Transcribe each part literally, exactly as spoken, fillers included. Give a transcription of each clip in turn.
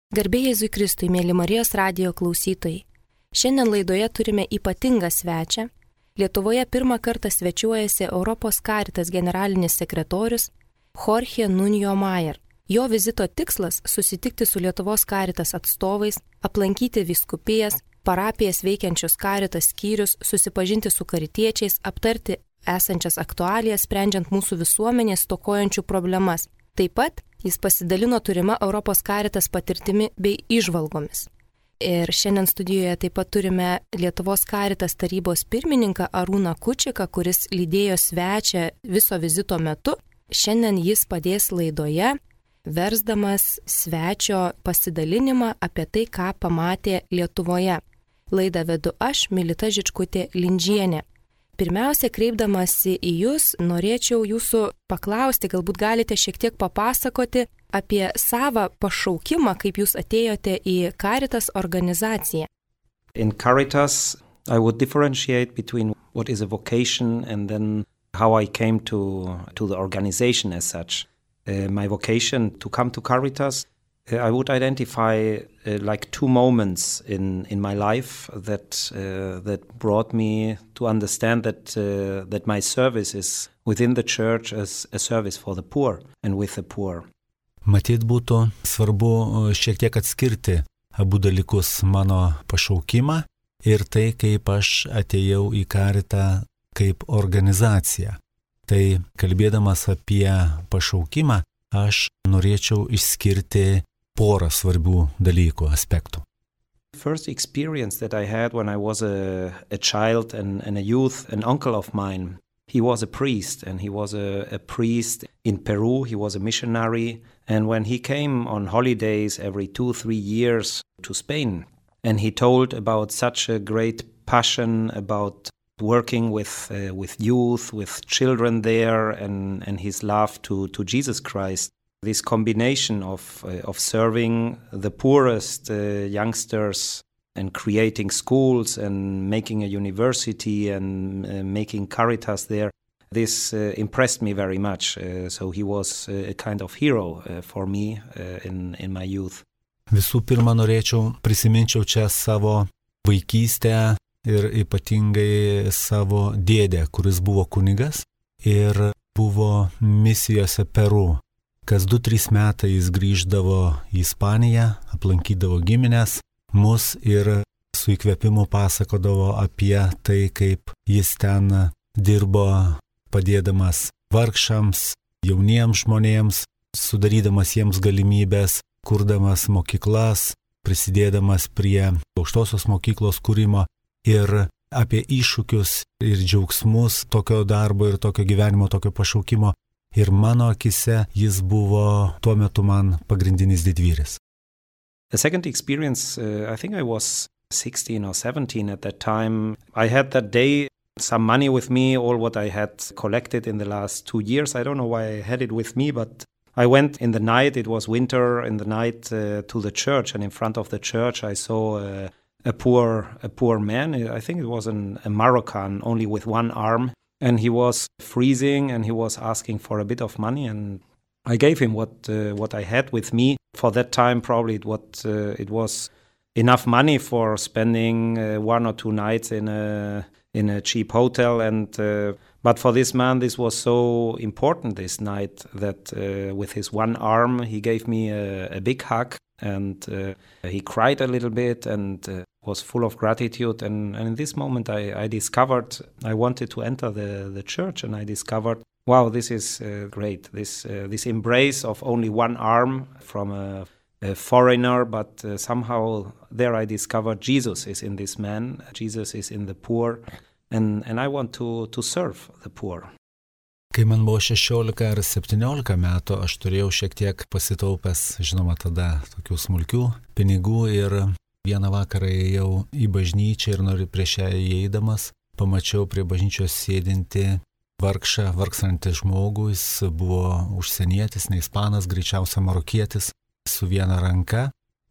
Garbė Jėzui Kristui, mėly Marijos radijo klausytojai. Šiandien laidoje turime ypatingą svečią. Lietuvoje pirmą kartą svečiuojasi Europos Caritas generalinis sekretorius Jorge Nuño Mayer. Jo vizito tikslas - susitikti su Lietuvos Caritas atstovais, aplankyti vyskupijas, parapijas veikiančius Caritas skyrius, susipažinti su karitiečiais, aptarti esančias aktualijas, sprendžiant mūsų visuomenės stokojančių problemas. Taip pat jis pasidalino turima Europos Caritas patirtimi bei įžvalgomis. Ir šiandien studijoje taip pat turime Lietuvos Caritas tarybos pirmininką Arūną Kučiką, kuris lydėjo svečią viso vizito metu. Šiandien jis padės laidoje, versdamas svečio pasidalinimą apie tai, ką pamatė Lietuvoje. Laidą vedu aš, Milita Žičkutė Lindžienė. Pirmiausia, kreipdamasi į jūs, norėčiau jūsų paklausti, galbūt galite šiek tiek papasakoti apie savą pašaukimą, kaip jūs atėjote į Caritas organizaciją. In Caritas, I would differentiate between what is a vocation and then how I came to, to the organization as such. Uh, my vocation to come to Caritas, uh, I would identify uh, like two moments in, in my life that uh, that brought me to understand that uh, that my service is within the church as a service for the poor and with the poor. Matyt, būtų svarbu šiek tiek atskirti abu dalykus, mano pašaukimą ir tai, kaip aš atėjau į Caritą kaip organizaciją. Tai kalbėdamas apie pašaukimą, aš norėčiau išskirti porą svarbių dalykų, aspektų. First experience that I had when I was a, a child and, and a youth, an uncle of mine, he was a priest and he was a, a priest in Peru, he was a missionary, and when he came on holidays every two, three years to Spain, and he told about such a great passion about working with uh, with youth, with children there, and, and his love to, to Jesus Christ. This combination of uh, of serving the poorest uh, youngsters and creating schools and making a university and uh, making Caritas there, this uh, impressed me very much. Uh, so he was a kind of hero uh, for me uh, in, in my youth. Visų pirma, norėčiau, prisiminčiau čia savo vaikystę ir ypatingai savo dėdę, kuris buvo kunigas ir buvo misijose Peru. Kas du, trys metai jis grįždavo į Ispaniją, aplankydavo giminės, mus ir su įkvėpimu pasakodavo apie tai, kaip jis ten dirbo padėdamas vargšams, jauniems žmonėms, sudarydamas jiems galimybės, kurdamas mokyklas, prisidėdamas prie aukštosios mokyklos kūrimo ir apie iššūkius ir džiaugsmus tokio darbo ir tokio gyvenimo, tokio pašaukimo. Ir mano akise jis buvo tuo metu man pagrindinis didvyris. The second experience, uh, I think I was sixteen or seventeen at that time. I had that day some money with me, all what I had collected in the last two years. I don't know why I had it with me, but I went in the night, it was winter, in the night uh, to the church, and in front of the church I saw uh, a poor a poor man. I think it was an, a Moroccan, only with one arm. And he was freezing and he was asking for a bit of money, and I gave him what uh, what I had with me. For that time, probably it, what, uh, it was enough money for spending uh, one or two nights in a in a cheap hotel. And uh, but for this man, this was so important this night that uh, with his one arm, he gave me a, a big hug, and uh, he cried a little bit and uh, was full of gratitude. And, and in this moment, I, I discovered I wanted to enter the, the church, and I discovered, wow, this is uh, great. This uh, this embrace of only one arm from a, a foreigner, but uh, somehow there I discovered Jesus is in this man. Jesus is in the poor, and and I want to to serve the poor. Kai man buvo šešiolika ar septyniolika metų, aš turėjau šiek tiek pasitaupęs, žinoma, tada tokių smulkių pinigų, ir vieną vakarą ėjau į bažnyčią ir noriu prieš ją įeidamas, pamačiau prie bažnyčios sėdinti vargšą, vargstantį žmogų. Jis buvo užsienietis, ne ispanas, greičiausia marokietis, su viena ranka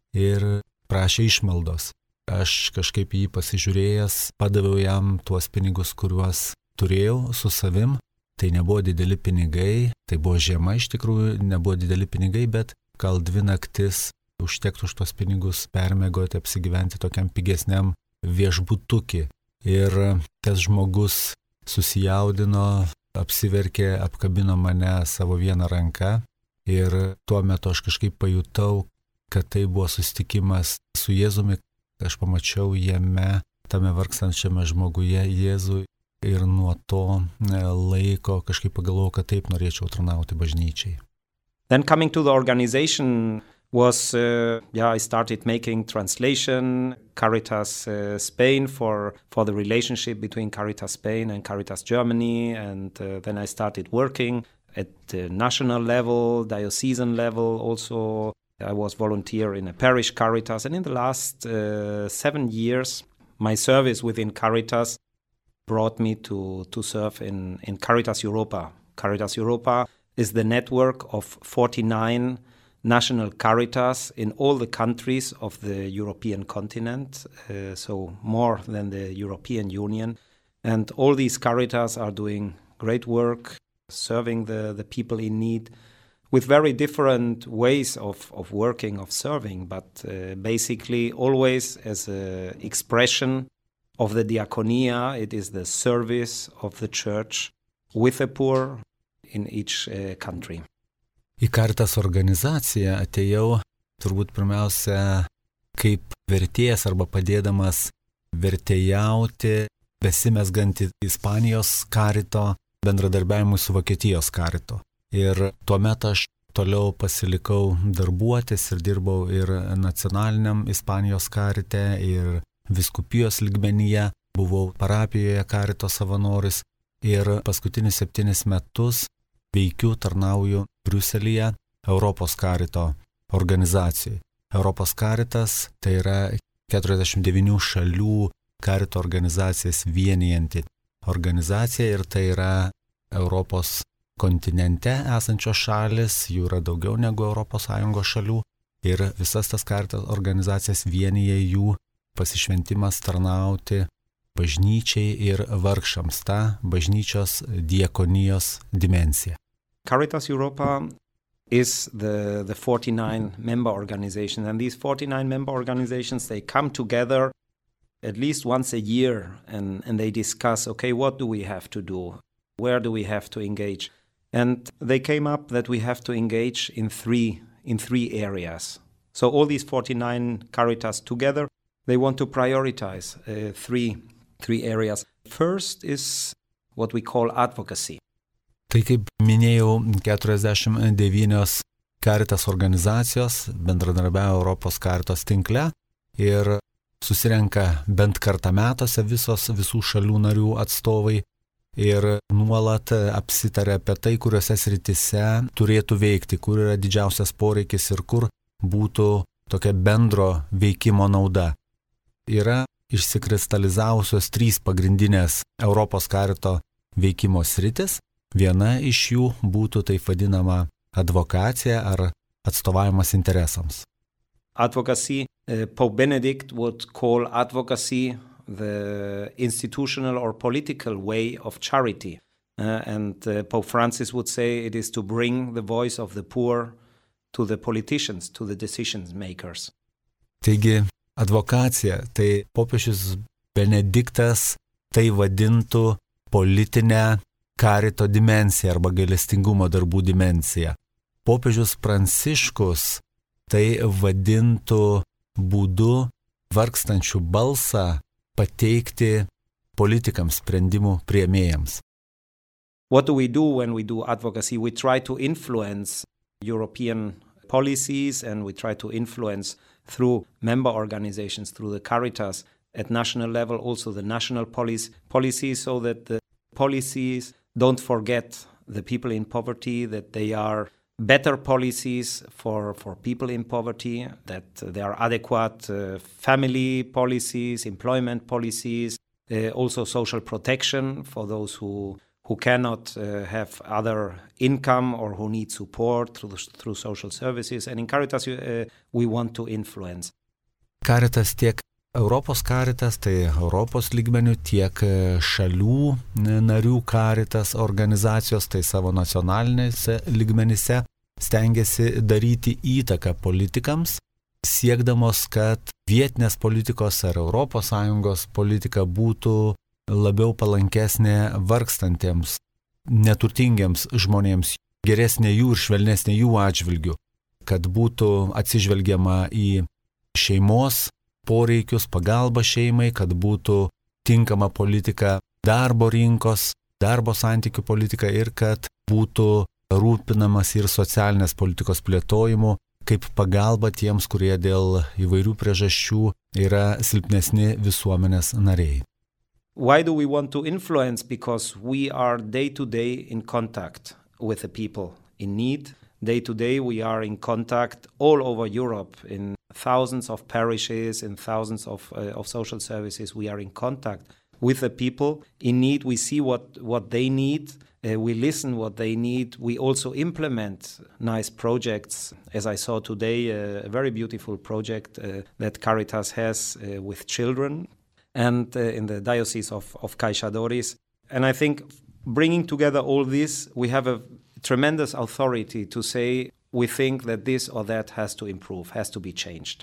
ir prašė išmaldos. Aš kažkaip jį pasižiūrėjęs, padaviau jam tuos pinigus, kuriuos turėjau su savim. Tai nebuvo dideli pinigai, tai buvo žiema iš tikrųjų, nebuvo dideli pinigai, bet gal dvi naktis užtektų už tos pinigus permėgoti, apsigyventi tokiam pigesniam viešbutukį. Ir tas žmogus susijaudino, apsiverkė, apkabino mane savo vieną ranką ir tuo metu aš kažkaip pajutau, kad tai buvo susitikimas su Jėzumi. Aš pamačiau jame, tame vargstančiame žmoguje Jėzų ir nuo to laiko kažkaip pagalvojau, kad taip norėčiau tarnauti bažnyčiai. Then coming to the organization was, uh, yeah, I started making translation, Caritas uh, Spain for, for the relationship between Caritas Spain and Caritas Germany, and uh, then I started working at the national level, diocesan level also. I was volunteer in a parish Caritas, and in the last uh, seven years, my service within Caritas brought me to, to serve in, in Caritas Europa. Caritas Europa is the network of forty-nine national Caritas in all the countries of the European continent, uh, so more than the European Union. And all these Caritas are doing great work, serving the, the people in need, with very different ways of, of working, of serving, but uh, basically always as an expression of the diaconia. It is the service of the church with the poor in each uh, country. Į Caritas organizaciją atėjau turbūt pirmiausia kaip vertėjas arba padėdamas vertėjauti, besimezgantį Ispanijos Carito bendradarbiavimui su Vokietijos Carito. Ir tuomet aš toliau pasilikau darbuotis ir dirbau ir nacionaliniam Ispanijos Carite, ir vyskupijos lygmenyje, buvau parapijoje Carito savanoris ir paskutinius septynis metus veikiu, tarnauju Briuselyje Europos Carito organizacijai. Europos Caritas tai yra keturiasdešimt devynių šalių Carito organizacijas vienijanti organizacija ir tai yra Europos kontinente esančios šalis, jų yra daugiau negu Europos Sąjungos šalių ir visas tas Carito organizacijas vienyje jų pasišventimas tarnauti bažnyčiai ir vargšams, ta bažnyčios diakonijos dimensija. Caritas Europa is the, the forty-nine member organizations, and these forty-nine member organizations, they come together at least once a year and, and they discuss, okay, what do we have to do? Where do we have to engage? And they came up that we have to engage in three, in three areas. So all these forty-nine Caritas together, they want to prioritize uh, three, three areas. First is what we call advocacy. Tai kaip minėjau, keturiasdešimt devynios Caritas organizacijos bendradarbiauja Europos Caritos tinkle ir susirenka bent kartą metuose visos visų šalių narių atstovai ir nuolat apsitarė apie tai, kuriuose srityse turėtų veikti, kur yra didžiausias poreikis ir kur būtų tokia bendro veikimo nauda. Yra išsikristalizavusios trys pagrindinės Europos Carito veikimo sritis. Viena iš jų būtų taip vadinama advokacija ar atstovavimas interesams. Advocacy, uh, Pope Benedict would call advocacy the institutional or political way of charity. Uh, and uh, Pope Francis would say it is to bring the voice of the poor to the politicians, to the decision makers. Taigi, advokacija, tai popiežius Benediktas tai vadintų politinę Carito dimensiją arba gailestingumo darbų dimensiją. Popiežius Pranciškus tai vadintų būdu vargstančių balsą pateikti politikams, sprendimų priėmėjams. What do we do when we do advocacy? We try to influence European policies and we try to influence through member organizations, through the Caritas at national level, also the national policy, policies, so that the policies don't forget the people in poverty, that they are better policies for, for people in poverty, that they are adequate uh, family policies, employment policies, uh, also social protection for those who, who cannot uh, have other income or who need support through, through social services. And in Caritas, uh, we want to influence. Caritas tiek Europos Caritas, tai Europos lygmenių, tiek šalių narių Caritas organizacijos, tai savo nacionalinėse lygmenyse stengiasi daryti įtaką politikams siekdamos, kad vietinės politikos ar Europos Sąjungos politika būtų labiau palankesnė vargstantiems, neturtingiems žmonėms, geresnė jų ir švelnesnė jų atžvilgių, kad būtų atsižvelgiama į šeimos poreikius, pagalba šeimai, kad būtų tinkama politika darbo rinkos, darbo santykių politika ir kad būtų rūpinamas ir socialinės politikos plėtojimu, kaip pagalba tiems, kurie dėl įvairių priežasčių yra silpnesni visuomenės nariai. Why do we want to influence? Because we are day to day in contact with the people in need. Day to day we are in contact all over Europe, in thousands of parishes, in thousands of, uh, of social services. We are in contact with the people in need. We see what, what they need. Uh, we listen what they need. We also implement nice projects. As I saw today, uh, a very beautiful project uh, that Caritas has uh, with children and uh, in the Diocese of, of Kaišiadorys. And I think bringing together all this, we have a tremendous authority to say we think that this or that has to improve, has to be changed.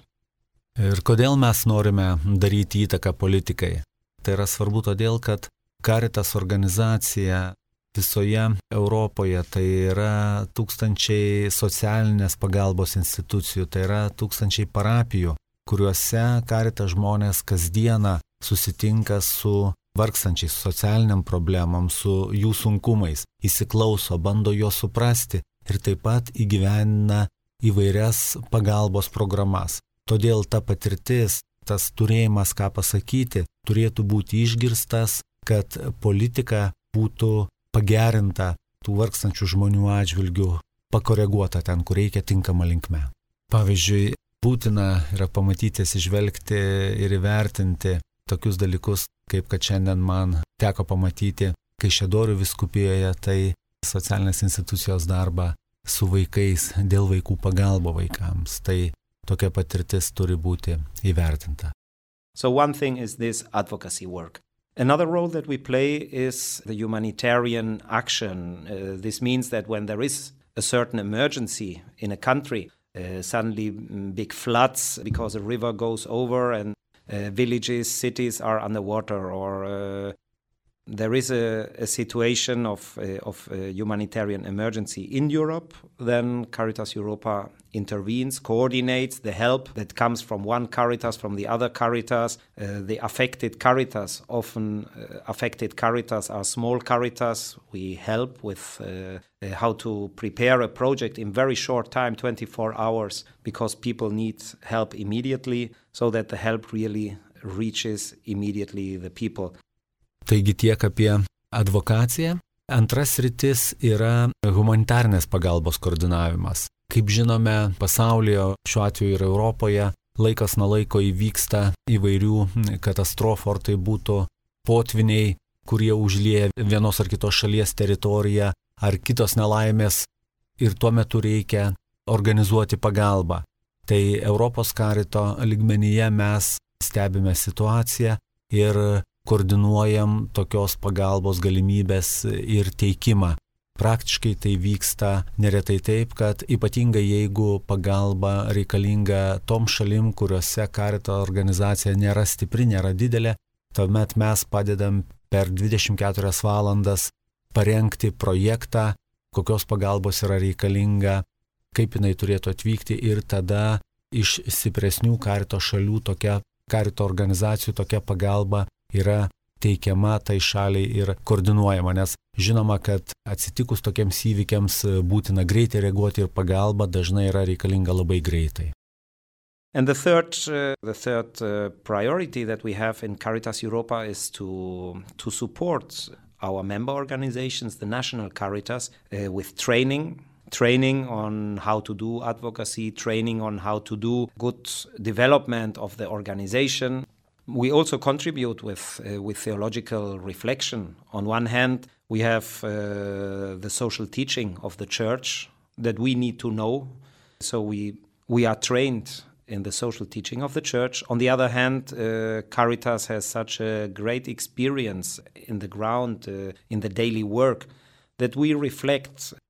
Ir kodėl mes norime daryti įtaką politikai? Tai yra svarbu todėl, kad Caritas organizacija visoje Europoje tai yra tūkstančiai socialinės pagalbos institucijų, tai yra tūkstančiai parapijų, kuriuose Caritas žmonės kasdieną susitinka su vargstančiais socialiniam problemam, su jų sunkumais, įsiklauso, bando juos suprasti ir taip pat įgyvendina įvairias pagalbos programas. Todėl ta patirtis, tas turėjimas ką pasakyti, turėtų būti išgirstas, kad politika būtų pagerinta tų vargstančių žmonių atžvilgių, pakoreguota ten, kur reikia tinkama linkme. Pavyzdžiui, būtina yra pamatyti, atsižvelgti ir įvertinti tokius dalykus, kaip kad šiandien man teko pamatyti Kaišiadorių vyskupijoje, tai socialinės institucijos darbą su vaikais dėl vaikų pagalbo vaikams. Tai tokia patirtis turi būti įvertinta. So one thing is this advocacy work. Another role that we play is the humanitarian action. Uh, this means that when there is a certain emergency in a country, uh, suddenly big floods because a river goes over and uh, villages, cities are underwater, or uh, there is a, a situation of, uh, of a humanitarian emergency in Europe, then Caritas Europa intervenes, coordinates the help that comes from one Caritas, from the other Caritas. Uh, the affected Caritas, often uh, affected Caritas are small Caritas. We help with uh, uh, how to prepare a project in very short time, twenty-four hours, because people need help immediately, so that the help really reaches immediately the people. Taigi tiek apie advokaciją. Antras sritis yra humanitarnės pagalbos koordinavimas. Kaip žinome, pasaulyje, šiuo atveju ir Europoje, laikas nuo laiko įvyksta įvairių katastrofų, ar tai būtų potviniai, kurie užlieja vienos ar kitos šalies teritoriją, ar kitos nelaimės, ir tuo metu reikia organizuoti pagalbą. Tai Europos Carito lygmenyje mes stebime situaciją ir koordinuojam tokios pagalbos galimybės ir teikimą. Praktiškai tai vyksta neretai taip, kad ypatingai jeigu pagalba reikalinga tom šalim, kuriuose Carito organizacija nėra stipri, nėra didelė, tuomet mes padedam per dvidešimt keturias valandas parengti projektą, kokios pagalbos yra reikalinga, kaip jinai turėtų atvykti, ir tada iš stipresnių Carito šalių tokia Carito organizacijų tokia pagalba yra teikiama tai šaliai ir koordinuojama, nes žinoma, kad atsitikus tokiems įvykiams būtina greitai reaguoti ir pagalba dažnai yra reikalinga labai greitai. And the third, uh, the third uh, priority that we have in Caritas Europa is to, to support our member organizations, the national Caritas, uh, with training, training on how to do advocacy, training on how to do good development of the organization. We also contribute with uh, with theological reflection. On one hand, we have uh, the social teaching of the church that we need to know. So we we are trained in the social teaching of the church. On the other hand, uh, Caritas has such a great experience in the ground, uh, in the daily work, that we reflect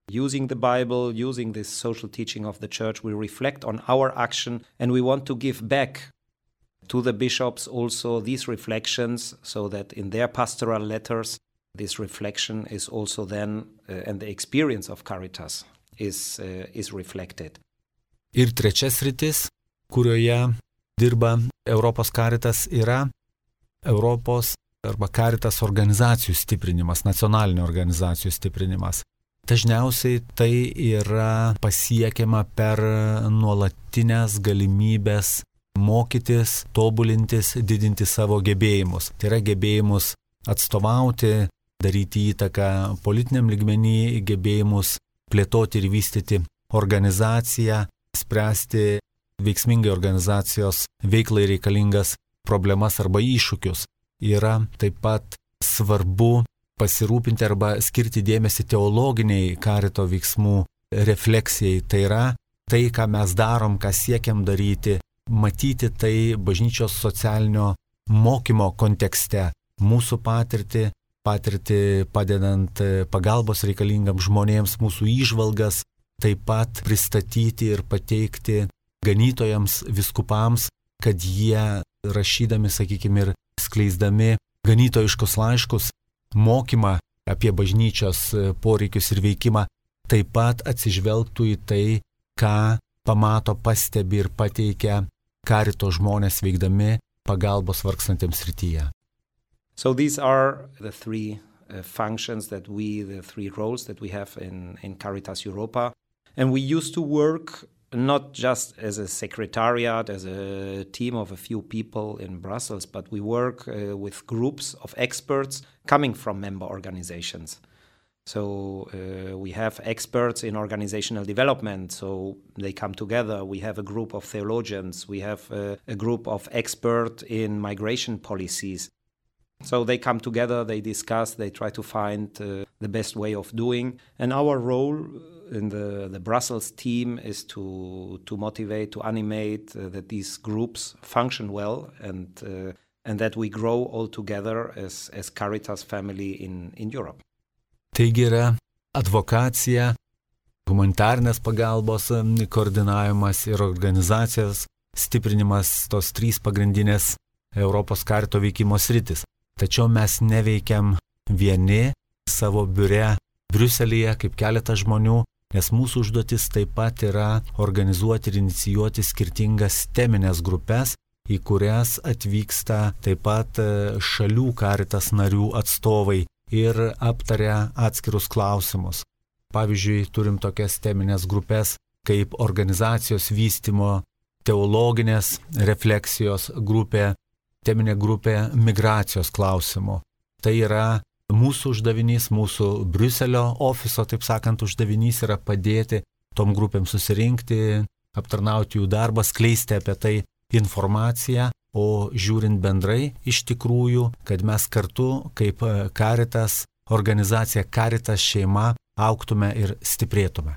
using the Bible, using this social teaching of the church, we reflect on our action and we want to give back to the bishops also these reflections so that in their pastoral letters, this reflection is also then, uh, and the experience of Caritas is, uh, is reflected. Ir trečias rytis, kurioje dirba Europos Caritas, yra Europos arba Caritas organizacijų stiprinimas, nacionalinių organizacijų stiprinimas. Dažniausiai tai yra pasiekiama per nuolatinės galimybės mokytis, tobulintis, didinti savo gebėjimus. Tai yra gebėjimus atstovauti, daryti įtaką politiniam lygmenį, gebėjimus plėtoti ir vystyti organizaciją, spręsti veiksmingai organizacijos veiklai reikalingas problemas arba iššūkius. Yra taip pat svarbu pasirūpinti arba skirti dėmesį teologiniai Carito veiksmų refleksijai. Tai yra tai, ką mes darom, ką siekiam daryti, matyti tai bažnyčios socialinio mokymo kontekste, mūsų patirtį, patirtį padedant pagalbos reikalingam žmonėms, mūsų įžvalgas, taip pat pristatyti ir pateikti ganytojams, viskupams, kad jie rašydami, sakykime, ir skleisdami ganytojiškus laiškus, mokymą apie bažnyčios poreikius ir veikimą, taip pat atsižvelgtų į tai, ką pamato, pastebi ir pateikia Carito žmonės veikdami pagalbos vargstantiems srityje. So these are the three uh, functions that we, the three roles that we have in, in Caritas Europa. And we used to work not just as a secretariat, as a team of a few people in Brussels, but we work uh, with groups of experts coming from member organizations. So uh, we have experts in organizational development, so they come together. We have a group of theologians. We have uh, a group of experts in migration policies. So they come together, they discuss, they try to find uh, the best way of doing. And our role in the, the Brussels team is to, to motivate, to animate uh, that these groups function well and, uh, and that we grow all together as, as Caritas family in, in Europe. Taigi yra advokacija, humanitarnės pagalbos koordinavimas ir organizacijos stiprinimas, tos trys pagrindinės Europos Carito veikimo sritis. Tačiau mes neveikiam vieni savo biure Briuselyje kaip keletas žmonių, nes mūsų užduotis taip pat yra organizuoti ir inicijuoti skirtingas teminės grupės, į kurias atvyksta taip pat šalių Caritas narių atstovai ir aptaria atskirus klausimus. Pavyzdžiui, turim tokias teminės grupės kaip organizacijos vystymo, teologinės refleksijos grupė, teminė grupė migracijos klausimų. Tai yra mūsų uždavinys, mūsų Briuselio ofiso, taip sakant, uždavinys yra padėti tom grupėm susirinkti, aptarnauti jų darbą, skleisti apie tai informaciją, o žiūrint bendrai iš tikrųjų, kad mes kartu kaip Caritas organizacija, Caritas šeima augtume ir stiprėtume.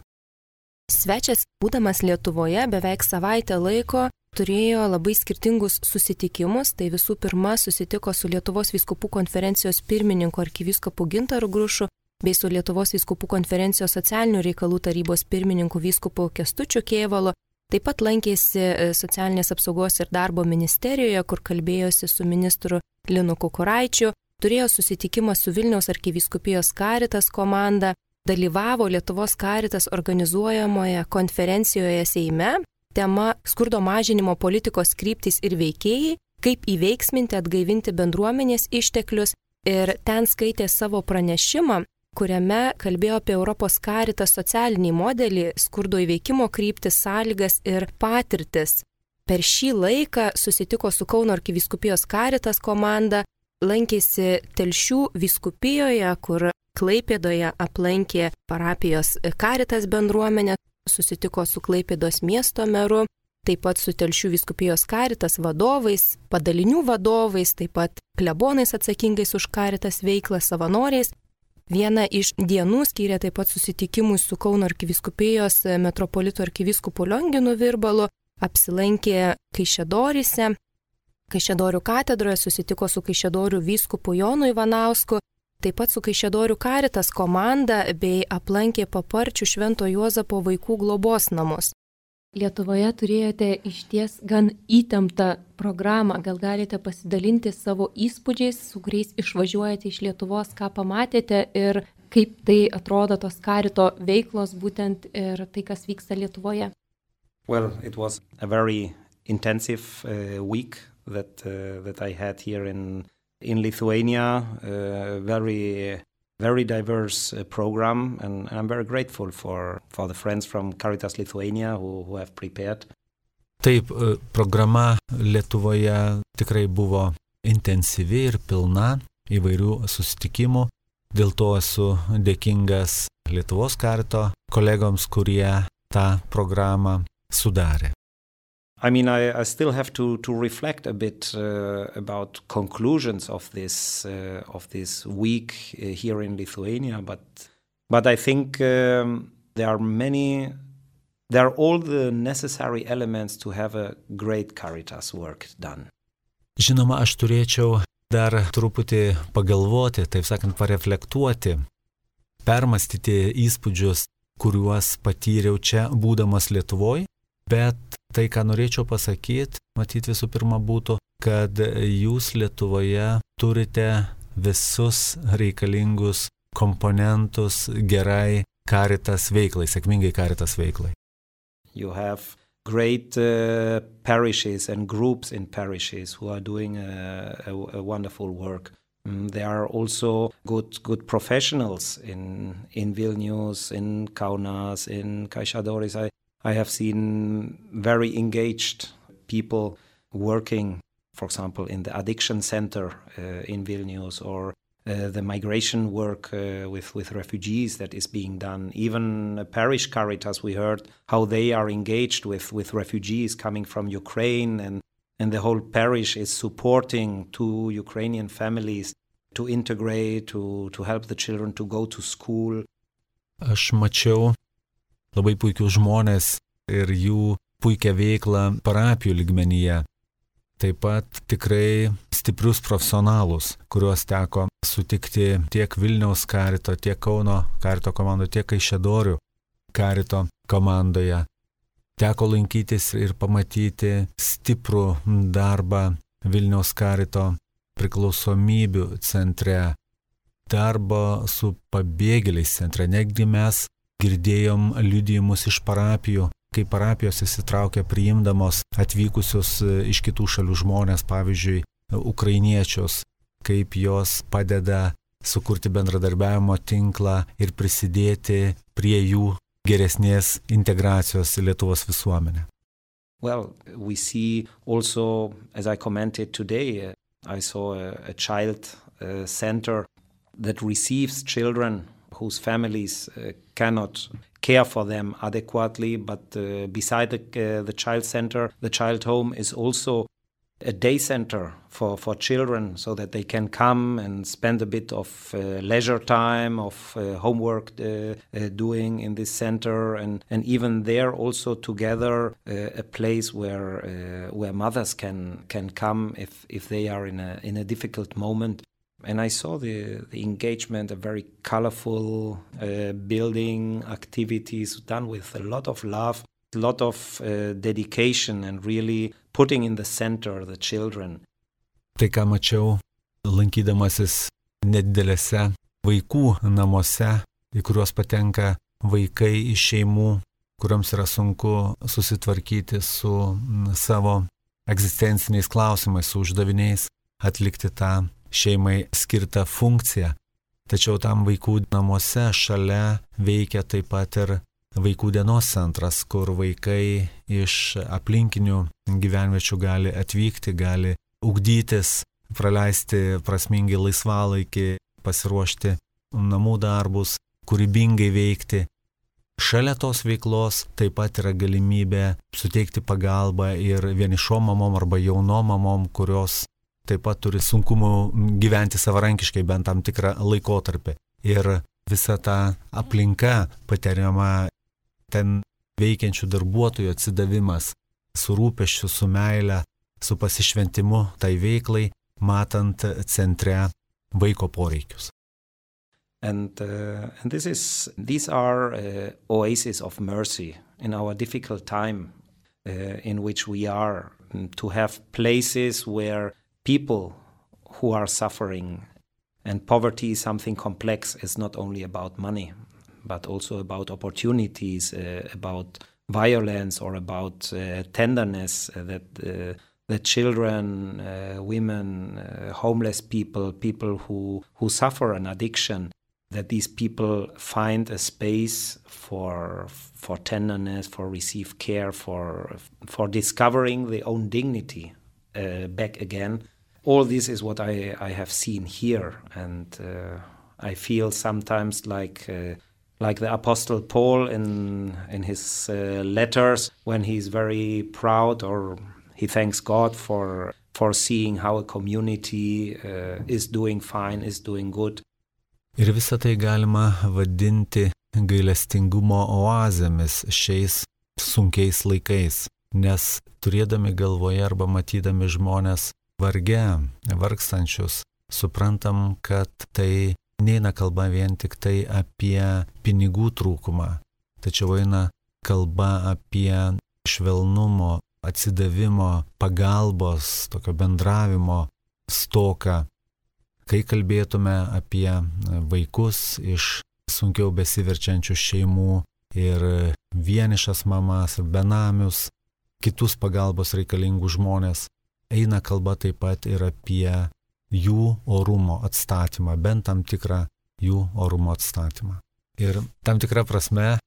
Svečias, būdamas Lietuvoje beveik savaitę laiko, turėjo labai skirtingus susitikimus. Tai visų pirma susitiko su Lietuvos vyskupų konferencijos pirmininku arkivyskupu Gintaru Grušu bei su Lietuvos vyskupų konferencijos socialinių reikalų tarybos pirmininku vyskupu Kęstučiu Kėvalu. Taip pat lankėsi socialinės apsaugos ir darbo ministerijoje, kur kalbėjosi su ministru Linu Kukuraičiu, turėjo susitikimą su Vilniaus arkivyskupijos Caritas komanda, dalyvavo Lietuvos Caritas organizuojamoje konferencijoje Seime, tema skurdo mažinimo politikos kryptys ir veikėjai, kaip įveiksminti, atgaivinti bendruomenės išteklius, ir ten skaitė savo pranešimą, kuriame kalbėjo apie Europos Caritas socialinį modelį, skurdo įveikimo kryptis, sąlygas ir patirtis. Per šį laiką susitiko su Kauno arkivyskupijos Caritas komanda, lankėsi Telšių vyskupijoje, kur Klaipėdoje aplankė parapijos Caritas bendruomenę, susitiko su Klaipėdos miesto meru, taip pat su Telšių vyskupijos Caritas vadovais, padalinių vadovais, taip pat klebonais atsakingais už Caritas veiklą, savanoriais. Vieną iš dienų skyrė taip pat susitikimui su Kauno arkivyskupijos metropolito arkivyskupu Lionginu Virbalu, apsilankė Kaišiadoryse, Kaišiadorių katedroje, susitiko su Kaišiadorių vyskupu Jonu Ivanausku taip pat su Kaišiadorių Karitas komanda bei aplankė Paparčių Švento Juozapo vaikų globos namus. Lietuvoje turėjote išties gan įtemptą programą. Gal galite pasidalinti savo įspūdžiais, su kuriais išvažiuojate iš Lietuvos, ką pamatėte ir kaip tai atrodo tos Karito veiklos būtent ir tai, kas vyksta Lietuvoje? Well, it was a very intensive uh, week that uh, that I had here in in Lithuania. Uh, very very diverse uh, program, and I'm very grateful for for the friends from Caritas Lithuania who who have prepared. Taip, programa Lietuvoje tikrai buvo intensyvi ir pilna įvairių susitikimų. Dėl to esu dėkingas Lietuvos Karito kolegoms, kurie tą programą sudarė. I mean, I, I still have to, to reflect a bit uh, about conclusions of this uh, of this week uh, here in Lithuania, but but I think um, there are many, there are all the necessary elements to have a great Caritas work done. Žinoma, aš turėčiau dar truputį pagalvoti, taip sakant, pareflektuoti, permastyti įspūdžius, kuriuos patyriau čia, būdamas Lietuvoje, bet tai, ką norėčiau pasakyti, matyti visų pirma būtų, kad jūs Lietuvoje turite visus reikalingus komponentus gerai Caritas veiklai, sėkmingai Caritas veiklai. You have great uh, parishes and groups in parishes who are doing a, a, a wonderful work. Mm, there are also good good professionals in in Vilnius, in Kaunas, in Kaišiadorys. I I have seen very engaged people working, for example, in the addiction center uh, in Vilnius, or uh, the migration work uh, with, with refugees that is being done. Even uh, parish Caritas, we heard how they are engaged with, with refugees coming from Ukraine, and, and the whole parish is supporting two Ukrainian families to integrate, to, to help the children to go to school. Aš mačiau labai puikius žmonės ir jų puikią veiklą parapijų lygmenyje. Taip pat tikrai stiprius profesionalus, kuriuos teko sutikti tiek Vilniaus Karito, tiek Kauno Karito komandoje, tiek Kaišiadorių Karito komandoje. Teko lankytis ir pamatyti stiprų darbą Vilniaus Karito priklausomybių centre, darbą su pabėgėliais centre. Netgi mes girdėjom liudijimus iš parapijų, kai parapijos įsitraukia priimdamos atvykusius iš kitų šalių žmonės, pavyzdžiui, ukrainiečius, kaip jos padeda sukurti bendradarbiavimo tinklą ir prisidėti prie jų geresnės integracijos į Lietuvos visuomenę. Well, we see also, as I commented today, I saw a, a child uh, center that receives children whose families uh, cannot care for them adequately, but uh, beside the, uh, the child center, the child home is also a day center for, for children, so that they can come and spend a bit of uh, leisure time, of uh, homework uh, uh, doing in this center, and, and even there also together uh, a place where uh, where mothers can can come if, if they are in a in a difficult moment. And I saw the, the engagement, a very colorful uh, building activities done with a lot of love, a lot of uh, dedication, and really putting in the center the children. Tai, ką mačiau, lankydamasis nedidelėse vaikų namuose, į kuriuos patenka vaikai iš šeimų, kuriams yra sunku susitvarkyti su savo egzistenciniais klausimais, su uždaviniais, atlikti tą šeimai skirtą funkciją. Tačiau tam vaikų namuose šalia veikia taip pat ir vaikų dienos centras, kur vaikai iš aplinkinių gyvenviečių gali atvykti, gali ugdytis, praleisti prasmingai laisvalaikį, pasiruošti namų darbus, kūrybingai veikti. Šalia tos veiklos taip pat yra galimybė suteikti pagalbą ir vienišom mamom arba jaunom mamom, kurios taip pat turi sunkumų gyventi savarankiškai bent tam tikrą laikotarpį. Ir visa ta aplinka patiriama, ten veikiančių darbuotojų atsidavimas, su rūpesčiu, su meile, su pasišventimu tai veiklai, matant centre vaiko poreikius. And uh, and this is these are uh, oases of mercy in our difficult time uh, in which we are, to have places where people who are suffering, and poverty is something complex. It's not only about money, but also about opportunities, uh, about violence, or about uh, tenderness uh, that uh, the children, uh, women, uh, homeless people, people who, who suffer an addiction, that these people find a space for for tenderness, for receive care, for for discovering their own dignity uh, back again. All this is what I, I have seen here, and uh, I feel sometimes like uh, like the Apostle Paul in in his uh, letters, when he's very proud, or he thanks God for for seeing how a community uh, is doing fine, is doing good. Ir visą tai galima vadinti gailestingumo oazėmis šiais sunkiais laikais, nes turėdami galvoje arba matydami žmonės varge, vargstančius, suprantam, kad tai neina kalba vien tik tai apie pinigų trūkumą, tačiau eina kalba apie švelnumo, atsidavimo, pagalbos, tokio bendravimo stoką. Kai kalbėtume apie vaikus iš sunkiau besiverčiančių šeimų ir vienišas mamas, benamius, kitus pagalbos reikalingų žmonės, eina kalba taip pat ir apie jų orumo atstatymą, bent tam tikrą jų orumo atstatymą. Ir tam tikrą prasme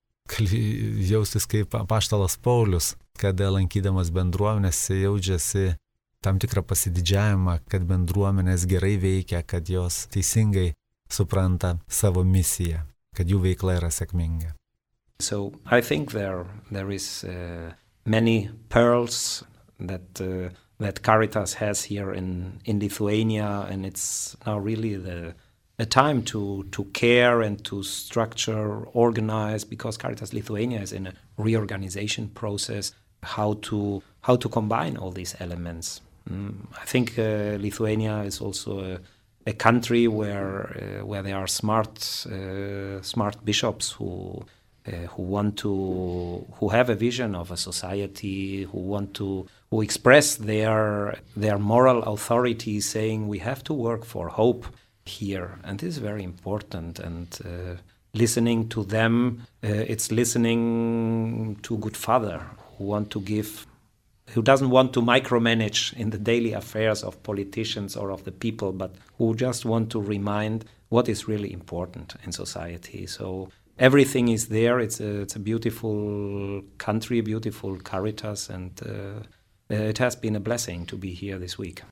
jaustis kaip apaštalas Paulius, kada lankydamas bendruomenės jaučiasi tam tikrą pasididžiavimą, kad bendruomenės gerai veikia, kad jos teisingai supranta savo misiją, kad jų veikla yra sėkminga. So I think there there is uh, many pearls that uh, that Caritas has here in in Lithuania, and it's now really the a time to to care and to structure, organize, because Caritas Lithuania is in a reorganization process, how to how to combine all these elements. Mm, I think uh, Lithuania is also a, a country where uh, where there are smart uh, smart bishops who uh, who want to who have a vision of a society, who want to who express their their moral authority, saying we have to work for hope here, and this is very important. And uh, listening to them, uh, it's listening to good Father who want to give. Who doesn't want to micromanage in the daily affairs of politicians or of the people, but who just want to remind what is really important in society. So everything is there. It's a, it's a beautiful country, beautiful Caritas, and uh, it has been a blessing to be here this week.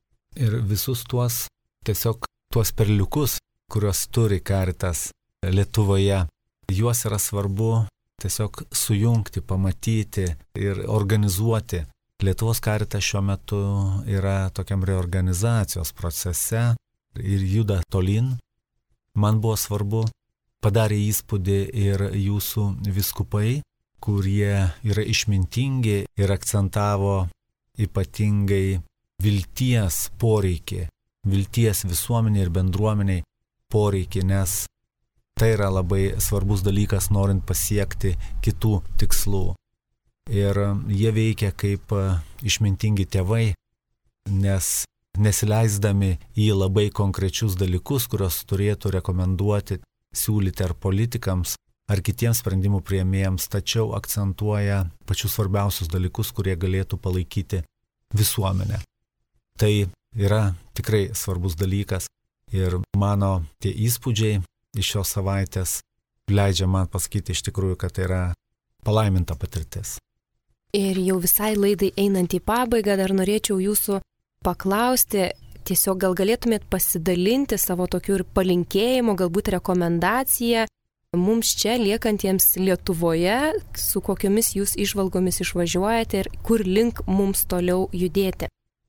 Ir visus tuos, tiesiog tuos perliukus, kuriuos turi Caritas Lietuvoje, juos yra svarbu tiesiog sujungti, pamatyti ir organizuoti. Lietuvos Caritas šiuo metu yra tokiam reorganizacijos procese ir juda tolyn. Man buvo svarbu, padarė įspūdį ir jūsų vyskupai, kurie yra išmintingi ir akcentavo ypatingai vilties poreikį, vilties visuomeniai ir bendruomeniai poreikį, nes tai yra labai svarbus dalykas, norint pasiekti kitų tikslų. Ir jie veikia kaip išmintingi tėvai, nes nesileisdami į labai konkrečius dalykus, kurios turėtų rekomenduoti, siūlyti ar politikams, ar kitiems sprendimų priėmėjams, tačiau akcentuoja pačius svarbiausius dalykus, kurie galėtų palaikyti visuomenę. Tai yra tikrai svarbus dalykas ir mano tie įspūdžiai iš šios savaitės leidžia man pasakyti iš tikrųjų, kad tai yra palaiminta patirtis. Ir jau visai laidai einant į pabaigą dar norėčiau jūsų paklausti, tiesiog gal galėtumėt pasidalinti savo tokių ir palinkėjimų, galbūt rekomendaciją mums čia liekantiems Lietuvoje, su kokiomis jūs įžvalgomis išvažiuojate ir kur link mums toliau judėti.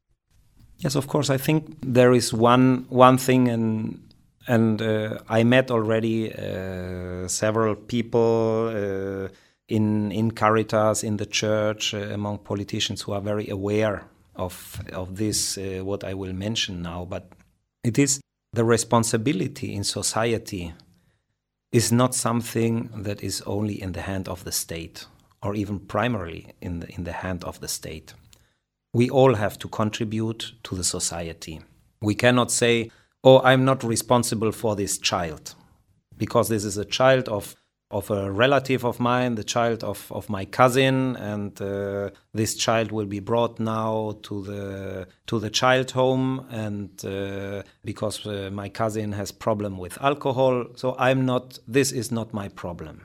Yes, of course, I think there is one one thing and And uh, I met already uh, several people uh, in in Caritas, in the church, uh, among politicians who are very aware of of this, uh, what I will mention now. But it is the responsibility in society is not something that is only in the hand of the state, or even primarily in the, in the hand of the state. We all have to contribute to the society. We cannot say, oh, I'm not responsible for this child, because this is a child of, of a relative of mine, the child of, of my cousin, and uh, this child will be brought now to the to the child home, and uh, because uh, my cousin has problem with alcohol, so I'm not, this is not my problem.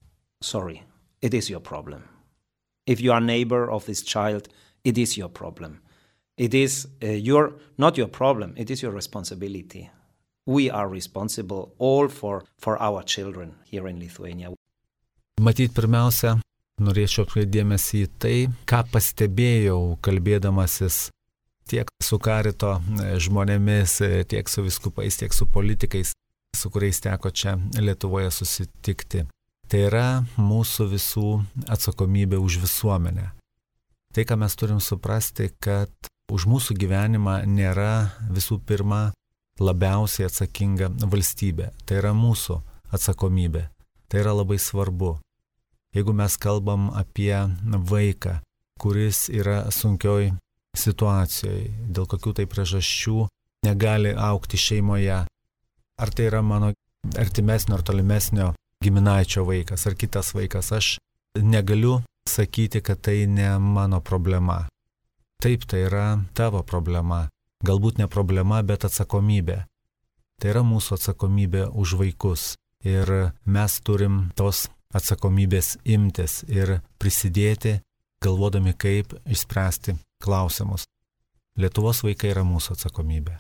Sorry, it is your problem. If you are neighbor of this child, it is your problem. It is uh, your, not your problem, it is your responsibility. We are responsible all for, for our children here in Lithuania. Matyt, pirmiausia, norėčiau atkreipti dėmesį į tai, ką pastebėjau kalbėdamasis tiek su karito žmonėmis, tiek su viskupais, tiek su politikais, su kuriais teko čia Lietuvoje susitikti. Tai yra mūsų visų atsakomybė už visuomenę. Tai, ką mes turim suprasti, kad už mūsų gyvenimą nėra visų pirma labiausiai atsakinga valstybė. Tai yra mūsų atsakomybė. Tai yra labai svarbu. Jeigu mes kalbam apie vaiką, kuris yra sunkioj situacijoje, dėl kokių tai priežasčių negali augti šeimoje, ar tai yra mano artimesnio ar tolimesnio giminaičio vaikas, ar kitas vaikas, aš negaliu sakyti, kad tai ne mano problema. Taip, tai yra tavo problema. Galbūt ne problema, bet atsakomybė. Tai yra mūsų atsakomybė už vaikus. Ir mes turim tos atsakomybės imtis ir prisidėti, galvodami, kaip išspręsti klausimus. Lietuvos vaikai yra mūsų atsakomybė.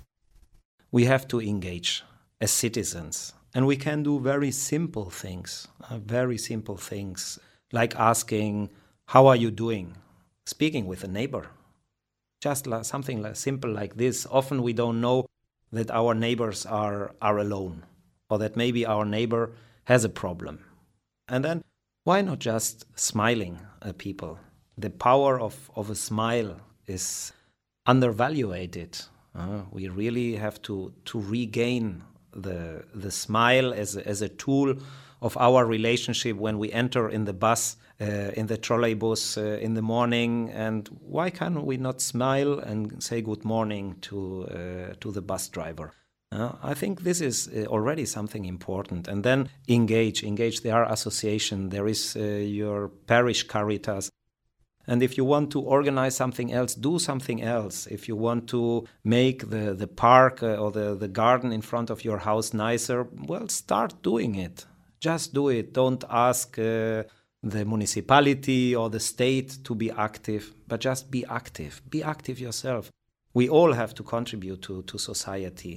We have to engage as citizens. And we can do very simple things, uh, very simple things, like asking, how are you doing? Speaking with a neighbor. Just like something like, simple like this. Often we don't know that our neighbors are, are alone, or that maybe our neighbor has a problem. And then why not just smiling at people? The power of, of a smile is undervaluated. Uh, we really have to, to regain the the smile as a, as a tool of our relationship when we enter in the bus, uh, in the trolleybus uh, in the morning. And why can we not smile and say good morning to uh, to the bus driver? Uh, I think this is uh, already something important. And then engage, engage. There are associations. There is uh, your parish Caritas. And if you want to organize something else, do something else. If you want to make the, the park uh, or the, the garden in front of your house nicer, well, start doing it. Just do it. Don't ask uh, the municipality or the state to be active, but just be active. Be active yourself. We all have to contribute to, to society.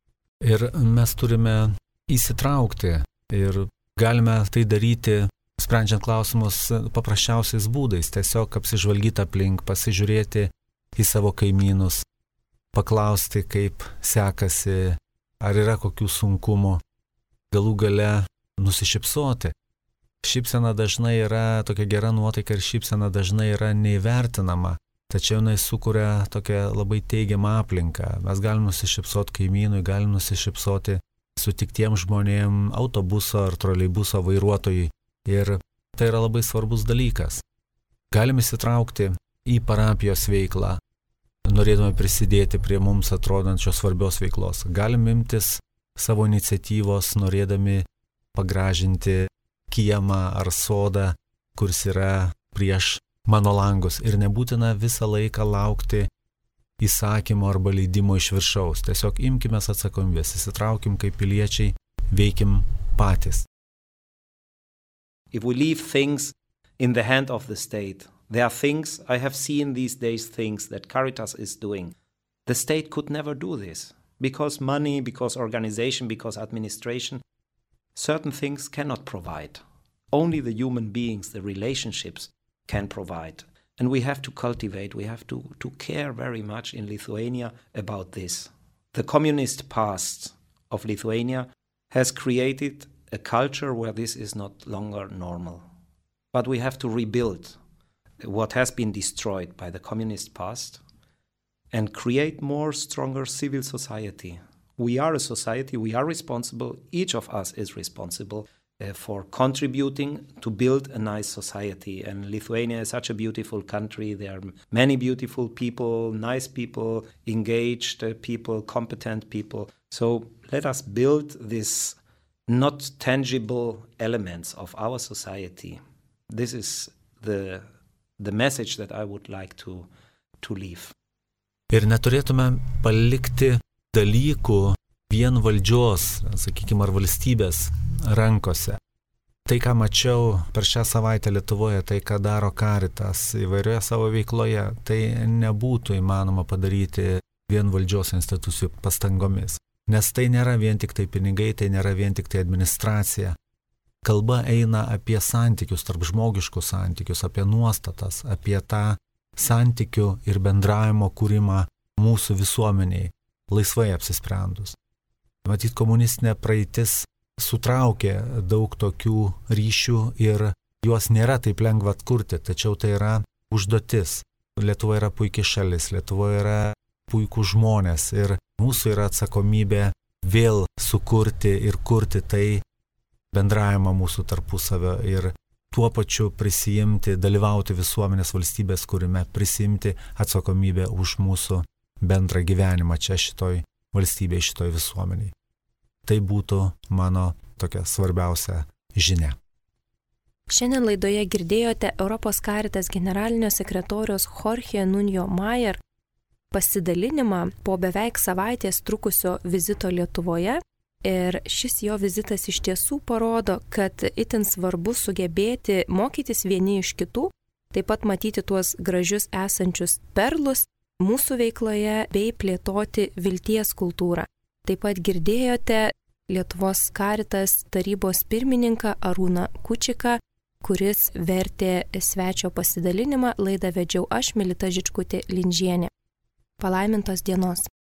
Ir mes turime įsitraukti ir galime tai daryti sprendžiant klausimus paprasčiausiais būdais, tiesiog apsižvalgyti aplink, pasižiūrėti į savo kaimynus, paklausti, kaip sekasi, ar yra kokių sunkumų, galų gale nusišypsoti. Šypsena dažnai yra tokia gera nuotaika ir šypsena dažnai yra neįvertinama, tačiau jinai sukuria tokią labai teigiamą aplinką. Mes galim nusišypsoti kaimynui, galim nusišypsoti sutiktiems žmonėms, autobuso ar troleibuso vairuotojui. Ir tai yra labai svarbus dalykas. Galime įsitraukti į parapijos veiklą, norėdami prisidėti prie mums atrodančios svarbios veiklos. Galime imtis savo iniciatyvos, norėdami pagražinti kiemą ar sodą, kuris yra prieš mano langus. Ir nebūtina visą laiką laukti įsakymo arba leidimo iš viršaus. Tiesiog imkime atsakomybės, įsitraukim kaip piliečiai, veikim patys. If we leave things in the hand of the state, there are things, I have seen these days things that Caritas is doing. The state could never do this. Because money, because organization, because administration, certain things cannot provide. Only the human beings, the relationships can provide. And we have to cultivate, we have to, to care very much in Lithuania about this. The communist past of Lithuania has created a culture where this is not longer normal. But we have to rebuild what has been destroyed by the communist past and create more stronger civil society. We are a society, we are responsible, each of us is responsible uh, for contributing to build a nice society. And Lithuania is such a beautiful country. There are many beautiful people, nice people, engaged uh, people, competent people. So let us build these not tangible elements of our society. This is the, the message that I would like to, to leave. Ir neturėtume palikti dalykų vien valdžios, sakykime, ar valstybės rankose. Tai, ką mačiau per šią savaitę Lietuvoje, tai, ką daro Caritas įvairioje savo veikloje, tai nebūtų įmanoma padaryti vien valdžios institucijų pastangomis. Nes tai nėra vien tik tai pinigai, tai nėra vien tik tai administracija. Kalba eina apie santykius, tarp žmogiškus santykius, apie nuostatas, apie tą santykių ir bendravimo kūrimą mūsų visuomeniai, laisvai apsisprendus. Matyt, komunistinė praeitis sutraukė daug tokių ryšių ir juos nėra taip lengva atkurti, tačiau tai yra užduotis. Lietuva yra puikiai šalis, Lietuva yra puikų žmonės ir mūsų yra atsakomybė vėl sukurti ir kurti tai bendravimą mūsų tarpusavio ir tuo pačiu prisijimti, dalyvauti visuomenės valstybės kūrime, prisijimti atsakomybę už mūsų bendrą gyvenimą čia šitoj valstybėje, šitoj visuomeniai. Tai būtų mano tokia svarbiausia žinia. Šiandien laidoje girdėjote Europos Caritas generalinio sekretoriaus Jorge Nuño Mayer pasidalinimą po beveik savaitės trukusio vizito Lietuvoje. Ir šis jo vizitas iš tiesų parodo, kad itin svarbu sugebėti mokytis vieni iš kitų, taip pat matyti tuos gražius esančius perlus mūsų veikloje bei plėtoti vilties kultūrą. Taip pat girdėjote Lietuvos Caritas tarybos pirmininką Arūną Kučiką, kuris vertė svečio pasidalinimą. Laidą vedžiau aš, Milita Žičkutė Linžienė. Palaimintos dienos.